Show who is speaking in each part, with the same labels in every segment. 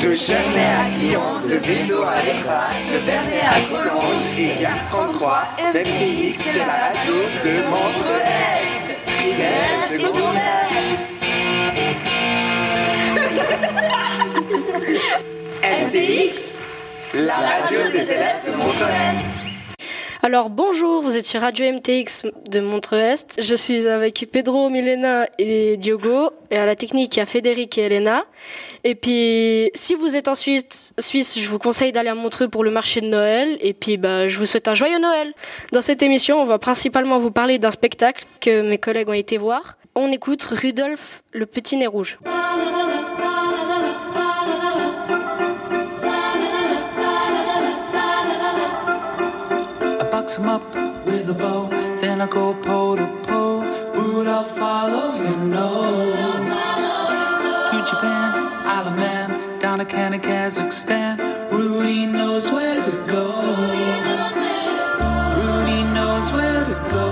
Speaker 1: De Chernay à Lyon, de Véto à Étra, de Vernet à Collonges et Gare 33, MTX, c'est la radio de Montreux-Est. Primaire, secondaire. MTX, la radio des élèves de Montreux-Est.
Speaker 2: Alors bonjour, vous êtes sur Radio MTX de Montreux-Est. Je suis avec Pedro, Milena et Diogo. Et à la technique, il y a Frédéric et Elena. Et puis, si vous êtes en Suisse, je vous conseille d'aller à Montreux pour le marché de Noël. Et puis, je vous souhaite un joyeux Noël. Dans cette émission, on va principalement vous parler d'un spectacle que mes collègues ont été voir. On écoute Rudolf, le petit nez rouge.
Speaker 3: Box him up with a bow, then I go pole to pole. Rudolph, follow your nose. To Japan, Isle of Man, down to Canada, Kazakhstan. Rudy knows where to go. Rudy knows where to go.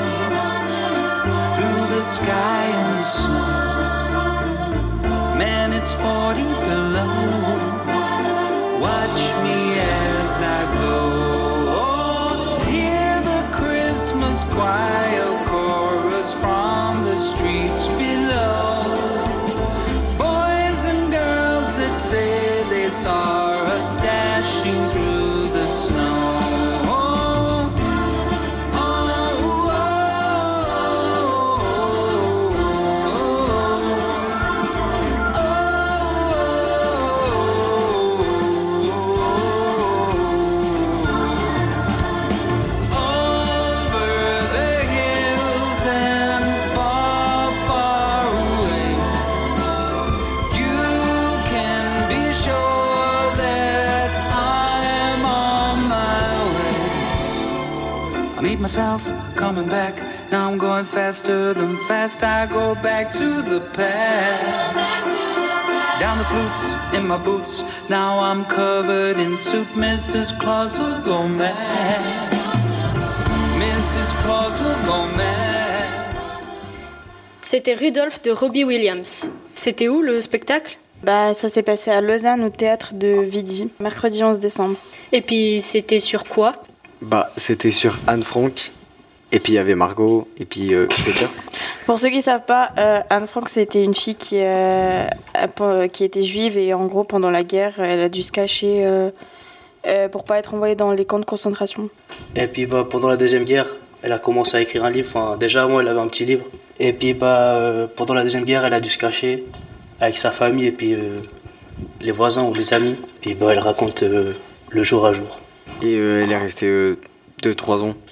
Speaker 3: Through the sky and the snow. Man, it's 40 below. Watch me as I go. Choir chorus from the streets below. Boys and girls that say they saw us dashing through the snow. Myself coming back, now I'm going faster than fast. I go back to the past. Down the flutes in my boots, now I'm covered in soup. Mrs. Claus will go mad. Mrs. Claus will go mad.
Speaker 2: C'était Rudolf de Robbie Williams. C'était où le spectacle ?
Speaker 4: Ça s'est passé à Lausanne au théâtre de Vidi, mercredi 11 décembre.
Speaker 2: Et puis c'était sur quoi ?
Speaker 5: C'était sur Anne Frank, et puis il y avait Margot, et puis Peter.
Speaker 4: Pour ceux qui ne savent pas, Anne Frank, c'était une fille qui était juive, et en gros, pendant la guerre, elle a dû se cacher pour pas être envoyée dans les camps de concentration.
Speaker 6: Et puis pendant la Deuxième Guerre, elle a commencé à écrire un livre. Enfin, déjà, avant, elle avait un petit livre. Et puis pendant la Deuxième Guerre, elle a dû se cacher avec sa famille, et puis les voisins ou les amis. Puis elle raconte le jour à jour.
Speaker 5: Et elle est restée 2-3 ans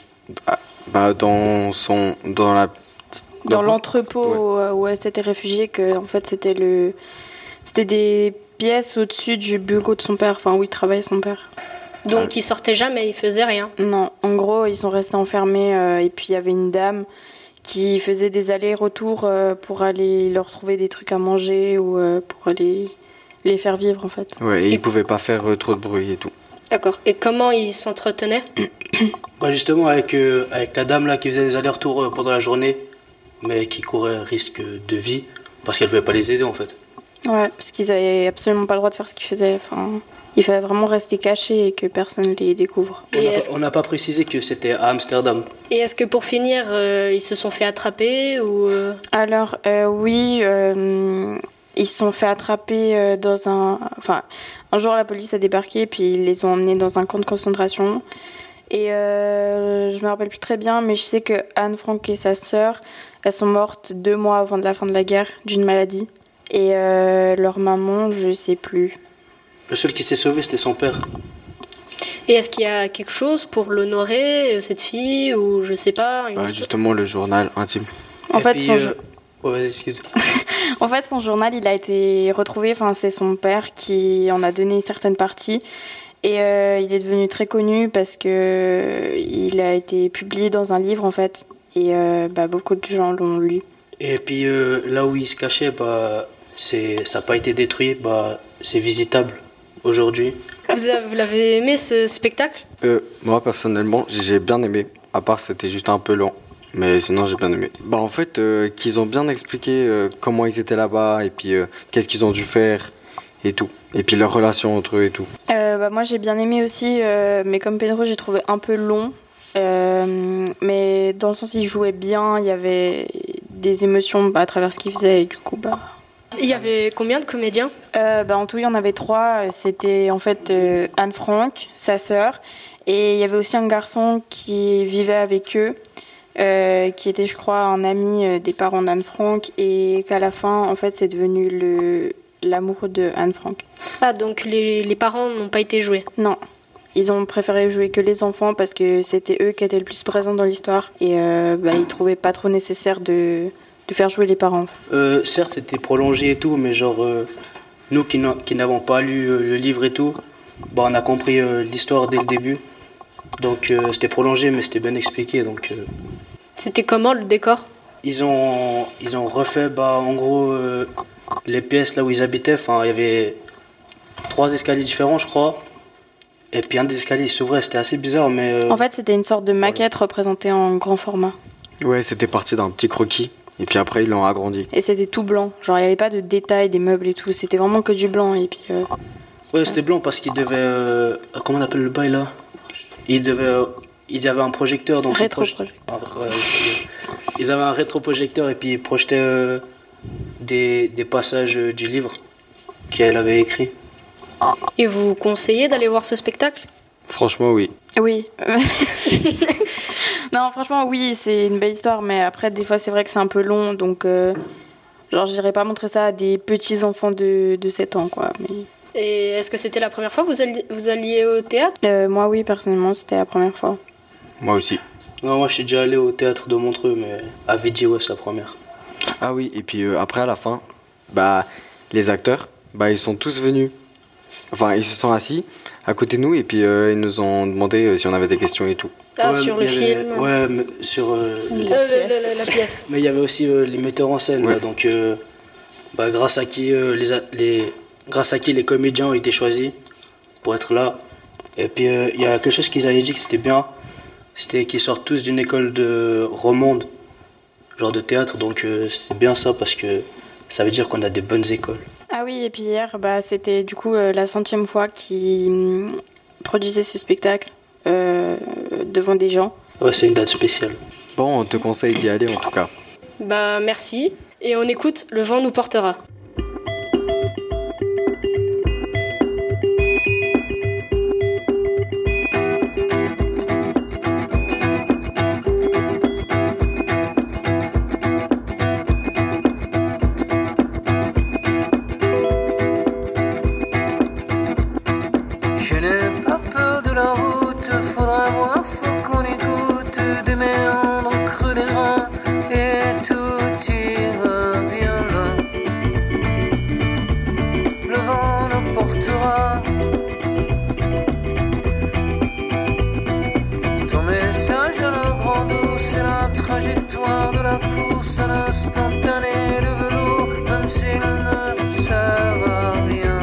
Speaker 5: dans
Speaker 4: l'entrepôt où elle s'était réfugiée, que en fait c'était des pièces au-dessus du bureau de son père, enfin où il travaillait son père.
Speaker 2: Donc ils sortaient jamais, ils faisaient rien.
Speaker 4: Non, en gros ils sont restés enfermés et puis il y avait une dame qui faisait des allers-retours pour aller leur trouver des trucs à manger ou pour aller les faire vivre en fait.
Speaker 5: Ouais, et ils pouvaient pas faire trop de bruit et tout.
Speaker 2: D'accord. Et comment ils s'entretenaient ?
Speaker 6: Justement, avec la dame là qui faisait des allers-retours pendant la journée, mais qui courait risque de vie, parce qu'elle ne pouvait pas les aider en fait.
Speaker 4: Ouais, parce qu'ils n'avaient absolument pas le droit de faire ce qu'ils faisaient. Enfin, il fallait vraiment rester cachés et que personne ne les découvre.
Speaker 6: On n'a pas précisé que c'était à Amsterdam.
Speaker 2: Et est-ce que pour finir, ils se sont fait attraper ou
Speaker 4: Alors, oui, ils se sont fait attraper dans un... Enfin, un jour, la police a débarqué, puis ils les ont emmenés dans un camp de concentration. Et je me rappelle plus très bien, mais je sais que Anne Frank et sa sœur, elles sont mortes 2 mois avant la fin de la guerre d'une maladie. Et leur maman, je sais plus.
Speaker 6: Le seul qui s'est sauvé, c'était son père.
Speaker 2: Et est-ce qu'il y a quelque chose pour l'honorer, cette fille, ou je sais pas
Speaker 5: justement, le journal intime.
Speaker 4: En fait,
Speaker 6: vas-y, excuse.
Speaker 4: En fait, son journal, il a été retrouvé. Enfin, c'est son père qui en a donné certaines parties. Et il est devenu très connu parce que il a été publié dans un livre, en fait. Et beaucoup de gens l'ont lu.
Speaker 6: Et puis, là où il se cachait, ça n'a pas été détruit. C'est visitable aujourd'hui.
Speaker 2: Vous l'avez aimé, ce spectacle ?
Speaker 5: Moi, personnellement, j'ai bien aimé. À part, c'était juste un peu long. Mais sinon, j'ai bien aimé. En fait, qu'ils ont bien expliqué comment ils étaient là-bas et puis qu'est-ce qu'ils ont dû faire. et tout. Et puis leur relation entre eux et tout.
Speaker 4: Moi j'ai bien aimé aussi, mais comme Pedro j'ai trouvé un peu long. Mais dans le sens il jouait bien, il y avait des émotions à travers ce qu'il faisait et du coup
Speaker 2: Il y avait combien de comédiens ?
Speaker 4: En tout il y en avait 3. C'était en fait Anne Frank, sa sœur, et il y avait aussi un garçon qui vivait avec eux, qui était je crois un ami des parents d'Anne Frank, et qu'à la fin en fait c'est devenu l'amoureux de Anne Frank.
Speaker 2: Ah, donc les parents n'ont pas été joués ?
Speaker 4: Non. Ils ont préféré jouer que les enfants parce que c'était eux qui étaient le plus présents dans l'histoire. Et ils trouvaient pas trop nécessaire de faire jouer les parents.
Speaker 6: Certes, c'était prolongé et tout, mais nous qui n'avons pas lu le livre et tout, on a compris l'histoire dès le début. Donc c'était prolongé, mais c'était bien expliqué. Donc,
Speaker 2: C'était comment le décor ?
Speaker 6: Ils ont refait, en gros, les pièces là où ils habitaient. Enfin, il y avait 3 escaliers différents, je crois. Et puis un des escaliers s'ouvrait, c'était assez bizarre, mais...
Speaker 4: En fait, c'était une sorte de maquette représentée en grand format.
Speaker 5: Ouais, c'était parti d'un petit croquis, et puis après ils l'ont agrandi.
Speaker 4: Et c'était tout blanc, genre il n'y avait pas de détails, des meubles et tout, c'était vraiment que du blanc. Et puis,
Speaker 6: Ouais, c'était blanc parce qu'ils devaient... comment on appelle le bail là ? Ils avaient un projecteur, donc...
Speaker 4: Rétroprojecteur.
Speaker 6: Ils avaient un rétroprojecteur et puis ils projetaient des passages du livre qu'elle avait écrit.
Speaker 2: Et vous conseillez d'aller voir ce spectacle ?
Speaker 5: Franchement, oui.
Speaker 4: Oui. Non, franchement, oui, c'est une belle histoire, mais après, des fois, c'est vrai que c'est un peu long, donc j'irais pas montrer ça à des petits enfants de 7 ans, quoi. Mais...
Speaker 2: Et est-ce que c'était la première fois que vous alliez au théâtre ?
Speaker 4: Moi, oui, personnellement, c'était la première fois.
Speaker 5: Moi aussi.
Speaker 6: Non, moi je suis déjà allé au théâtre de Montreux, mais à Vidier, ouais, c'est la première.
Speaker 5: Ah oui, et puis après à la fin, les acteurs, ils sont tous venus. Enfin, ils se sont assis à côté de nous et puis ils nous ont demandé si on avait des questions et tout.
Speaker 2: Ah,
Speaker 6: Ouais,
Speaker 2: sur le film.
Speaker 6: Ouais, mais sur
Speaker 2: La pièce.
Speaker 6: mais il y avait aussi les metteurs en scène,
Speaker 5: Ouais.
Speaker 6: là, donc grâce à qui les comédiens ont été choisis pour être là. Et puis il y a quelque chose qu'ils avaient dit que c'était bien, c'était qu'ils sortent tous d'une école de romande, genre de théâtre, donc c'est bien ça parce que ça veut dire qu'on a des bonnes écoles.
Speaker 4: Ah oui, et puis hier, c'était du coup la 100e fois qu'ils produisaient ce spectacle devant des gens.
Speaker 6: Ouais, c'est une date spéciale.
Speaker 5: Bon, on te conseille d'y aller en tout cas.
Speaker 2: Merci. Et on écoute Le vent nous portera.
Speaker 3: Je n'ai pas peur de la route, faudra voir, faut qu'on écoute des méandres creux des reins et tout ira bien là. Le vent nous portera. Ton message à la grande eau, c'est la trajectoire de la course à l'instantané, le vélo, même s'il ne sert à rien.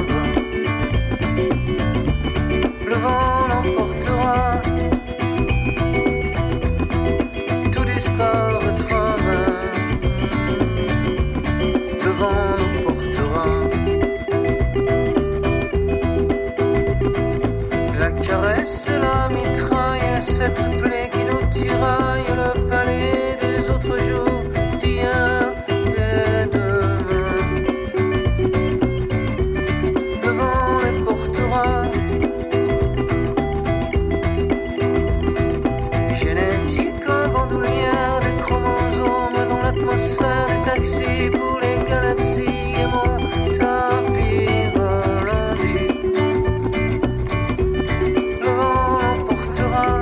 Speaker 3: Le vent l'emportera, tout disparaîtra même. Le vent l'emportera. La caresse et la mitraille, cette plaie qui nous tiraille, le palais des autres jours, d'hier et demain. Le vent les portera. Génétique en bandoulière, des chromosomes dans l'atmosphère, des taxis pour les galaxies et mon tapis volant. Le vent l'emportera,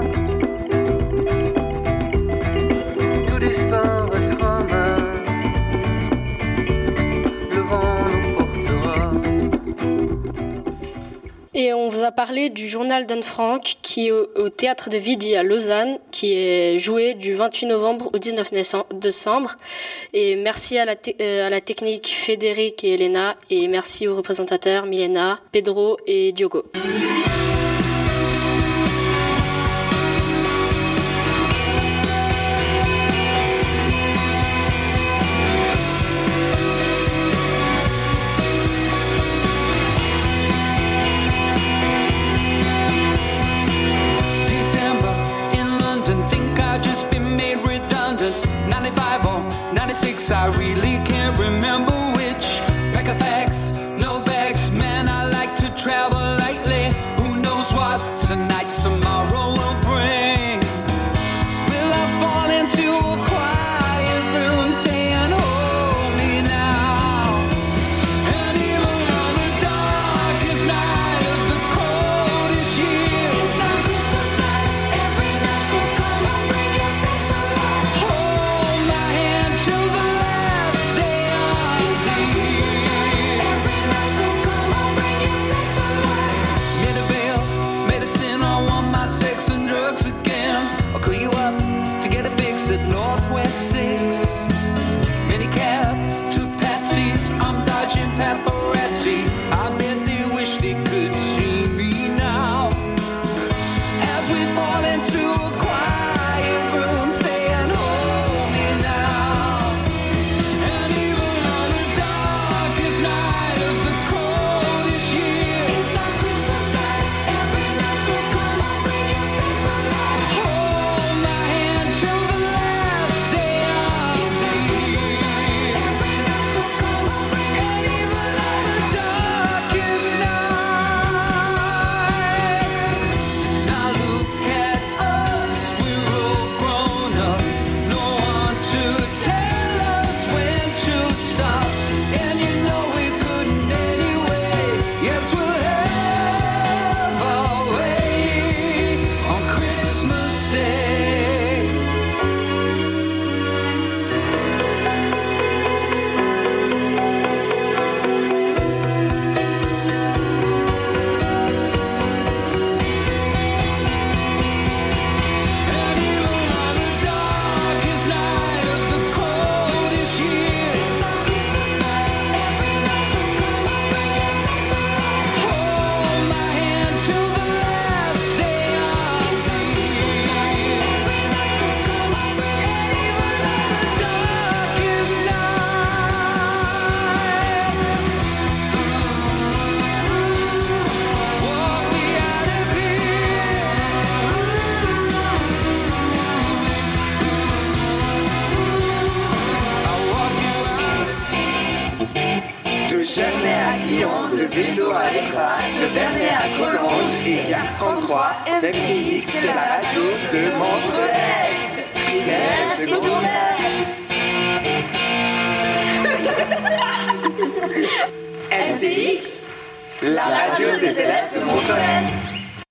Speaker 3: tout disparaîtra même. Le vent nous portera.
Speaker 2: Et on vous a parlé du journal d'Anne Frank qui est au théâtre de Vidy à Lausanne, qui est joué du 28 novembre au 19 décembre. Et merci à la technique Frédéric et Elena, et merci aux représentateurs Milena, Pedro et Diogo.
Speaker 3: paparazzi, I bet they wish they could see me now. As we fall into a quiet room, saying, hold me now. And even on the darkest night of the coldest year, it's like Christmas night every night, so come on, bring your sense of light. Hold my hand till the last day of the year. Every night, so come on, bring your sense of light. And even on the darkest night. Now look at us, we're all grown up. No one to tell us when to stop. And you know we couldn't anyway. Yes, we'll have our way on Christmas Day. And even on the darkest night of the coldest year, it's like Christmas night every night, so come on, bring your sense of light. Hold my hand till the last day of the year. Every night, so come on, bring your sense of light. And even on the darkest night, walk me out of
Speaker 1: De Chernay à Lyon, de Vélo à Écrat, de Vernet à Collonges et Gare 33, MTX, c'est la radio de Montreux-Est. Primaire et secondaire. MTX, la radio des élèves de